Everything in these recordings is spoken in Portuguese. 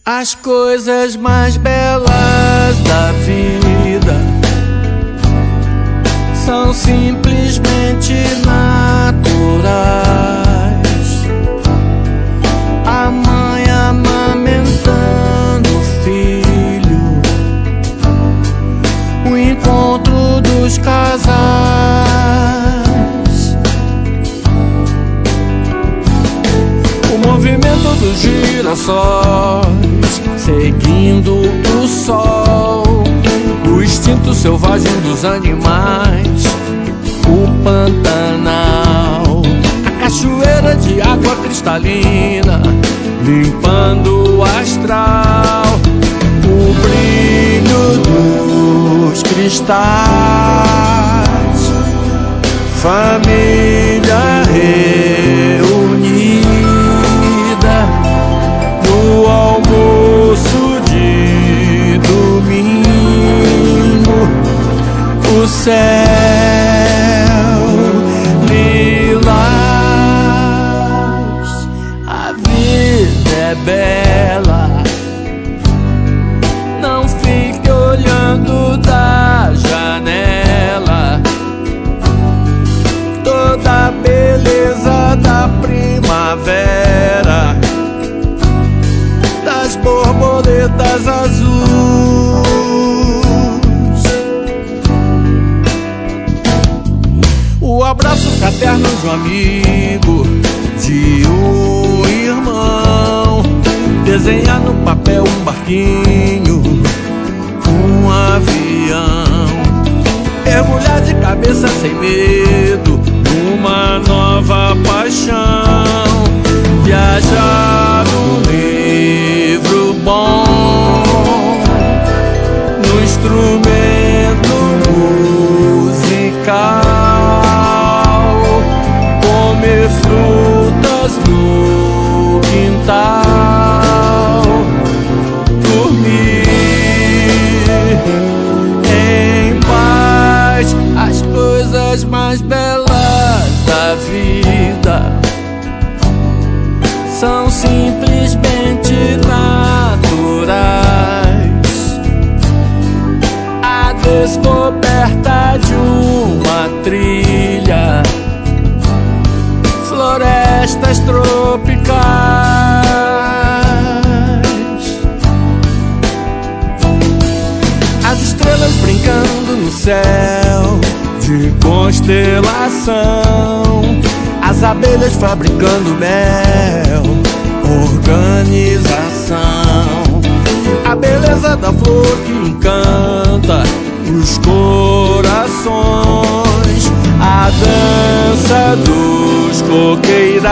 As coisas mais belas da vida são simplesmente naturais. A mãe amamentando o filho, o encontro dos casais, o movimento dos girassóis seguindo o sol, o instinto selvagem dos animais, o Pantanal, a cachoeira de água cristalina limpando o astral, o brilho dos cristais, família reunida no almoço de domingo, o céu lilás, a vida é bela. Não fique olhando da janela, toda a beleza da primavera, das borboletas azuis, o abraço fraterno de um amigo, de um irmão, desenhar no papel um barquinho, um avião, mergulhar de cabeça sem medo numa nova paixão, viajar num livro bom, no instrumento musical, comer frutas no quintal, dormir em paz. As coisas mais belas da vida são simplesmente naturais. A descoberta de uma trilha, florestas tropicais, as estrelas brincando no céu de constelação, as abelhas fabricando mel, organização, a beleza da flor que encanta os corações, a dança dos coqueirais,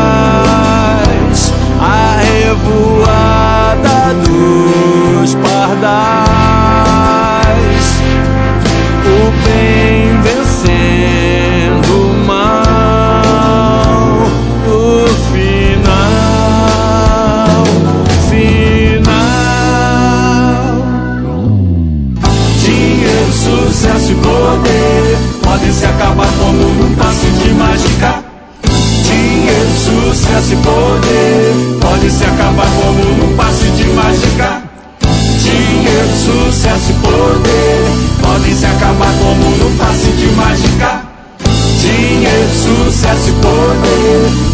a revoada dos pardais, o bem vencendo o mal, o final. Dinheiro, sucesso e poder podem se acabar como num passe de mágica. Dinheiro, sucesso e poder podem se acabar como num passe de mágica. Dinheiro, sucesso e poder podem se acabar como num passe de mágica. Dinheiro, sucesso e poder